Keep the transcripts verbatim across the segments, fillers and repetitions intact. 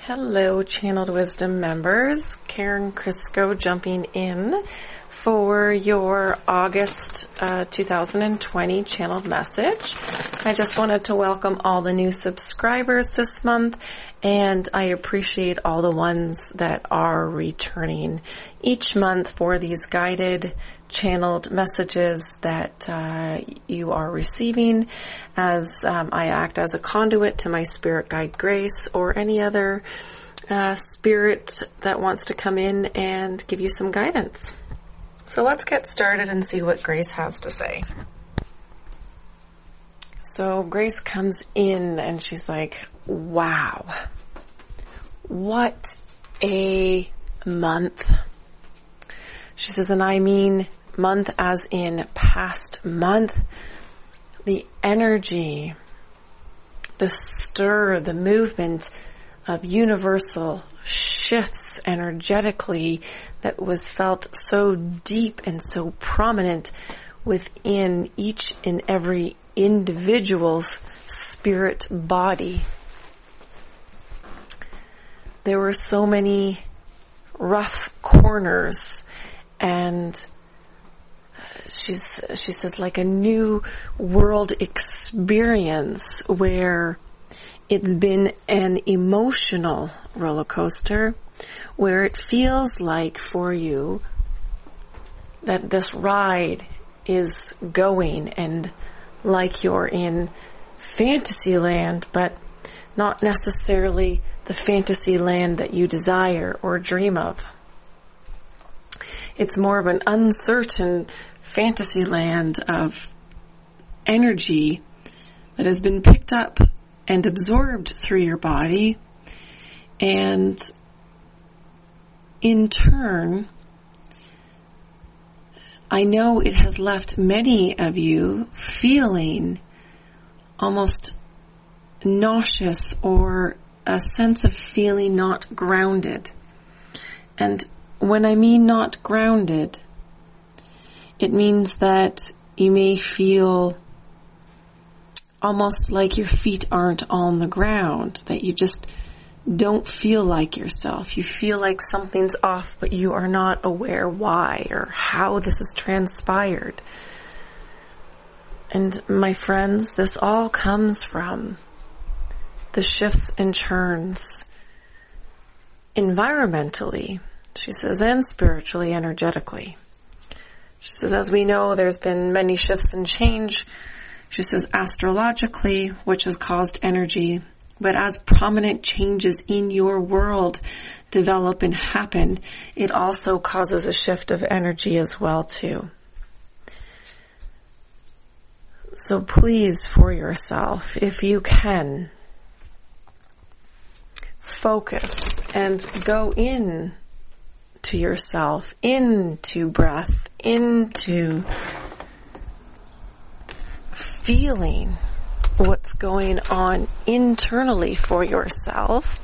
Hello, Channeled Wisdom members. Karen Crisco jumping in for your August uh, two thousand twenty channeled message. I just wanted to welcome all the new subscribers this month, and I appreciate all the ones that are returning each month for these guided channeled messages that uh, you are receiving as um, I act as a conduit to my spirit guide Grace or any other uh, spirit that wants to come in and give you some guidance. So let's get started and see what Grace has to say. So Grace comes in and she's like, wow, what a month. She says, and I mean month as in past month. The energy, the stir, the movement of universal shifts energetically that was felt so deep and so prominent within each and every individual's spirit body. There were so many rough corners, and she's she says like a new world experience where it's been an emotional roller coaster, where it feels like for you that this ride is going and like you're in fantasy land, but not necessarily the fantasy land that you desire or dream of. It's more of an uncertain fantasy land of energy that has been picked up and absorbed through your body, and in turn, I know it has left many of you feeling almost nauseous or a sense of feeling not grounded. And when I mean not grounded, it means that you may feel almost like your feet aren't on the ground, that you just don't feel like yourself. You feel like something's off, but you are not aware why or how this has transpired. And my friends, this all comes from the shifts and churns environmentally, she says, and spiritually, energetically. She says, as we know, there's been many shifts and change. She says, astrologically, which has caused energy, but as prominent changes in your world develop and happen, it also causes a shift of energy as well, too. So please, for yourself, if you can, focus and go in to yourself, into breath, into feeling what's going on internally for yourself.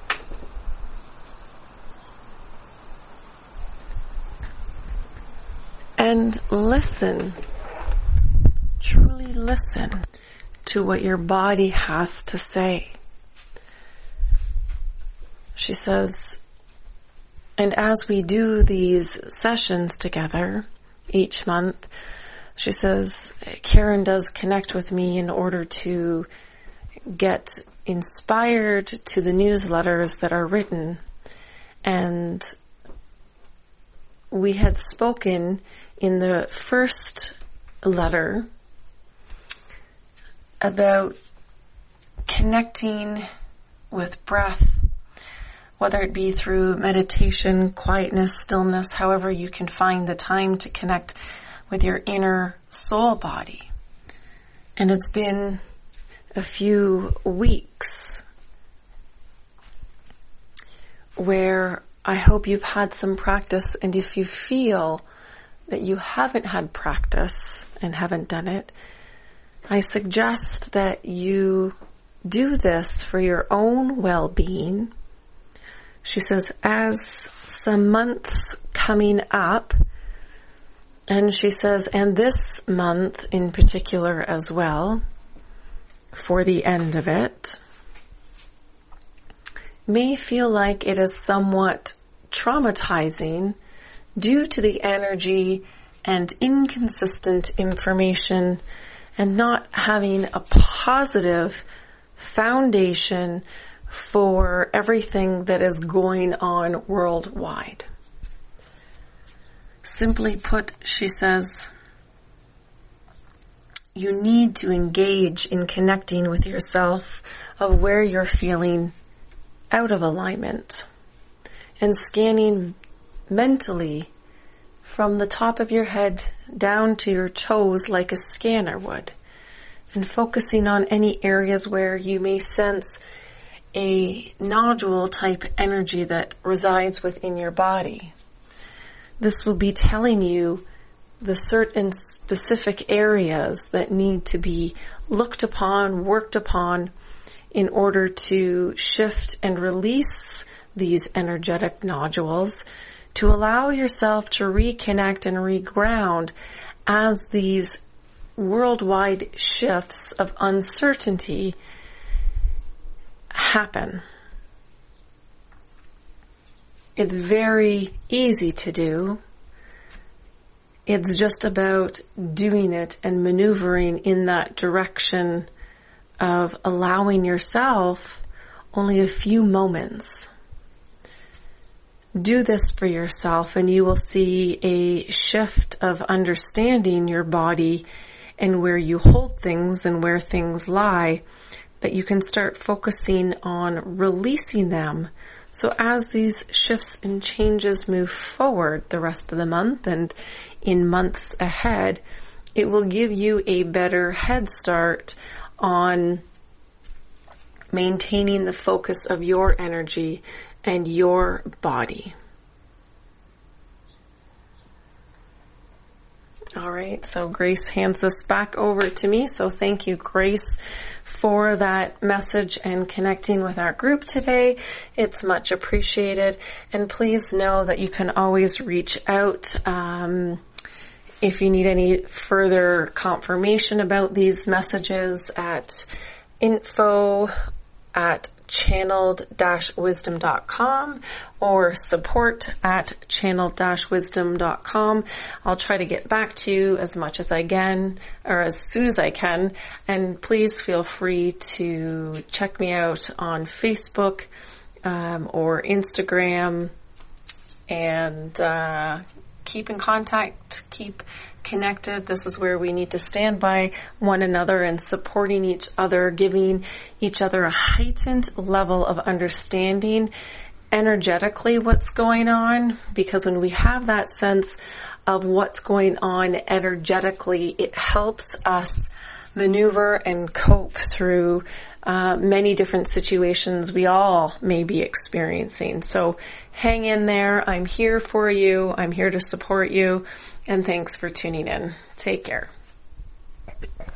And listen, truly listen to what your body has to say. She says, and as we do these sessions together each month, she says, Karen does connect with me in order to get inspired to the newsletters that are written. And we had spoken in the first letter about connecting with breath, whether it be through meditation, quietness, stillness, however you can find the time to connect with your inner soul body. And it's been a few weeks where I hope you've had some practice, and if you feel that you haven't had practice and haven't done it, I suggest that you do this for your own well-being. She says, as some months coming up, and she says, and this month in particular as well, for the end of it, may feel like it is somewhat traumatizing due to the energy and inconsistent information and not having a positive foundation for everything that is going on worldwide. Simply put, she says, you need to engage in connecting with yourself of where you're feeling out of alignment and scanning mentally from the top of your head down to your toes like a scanner would, and focusing on any areas where you may sense a nodule type energy that resides within your body. This will be telling you the certain specific areas that need to be looked upon, worked upon, in order to shift and release these energetic nodules, to allow yourself to reconnect and reground as these worldwide shifts of uncertainty happen. It's very easy to do. It's just about doing it and maneuvering in that direction of allowing yourself only a few moments. Do this for yourself and you will see a shift of understanding your body and where you hold things and where things lie, that you can start focusing on releasing them. So as these shifts and changes move forward the rest of the month and in months ahead, it will give you a better head start on maintaining the focus of your energy and your body. All right, so Grace hands this back over to me. So thank you, Grace, for that message and connecting with our group today. It's much appreciated. And please know that you can always reach out um, if you need any further confirmation about these messages at info at channeled dash wisdom dot com or support at channeled dash wisdom dot com. I'll try to get back to you as much as I can or as soon as I can. And please feel free to check me out on Facebook um, or Instagram and uh, keep in contact, keep connected. This is where we need to stand by one another and supporting each other, giving each other a heightened level of understanding energetically what's going on, because when we have that sense of what's going on energetically, it helps us maneuver and cope through uh, many different situations we all may be experiencing. So hang in there. I'm here for you. I'm here to support you. And thanks for tuning in. Take care.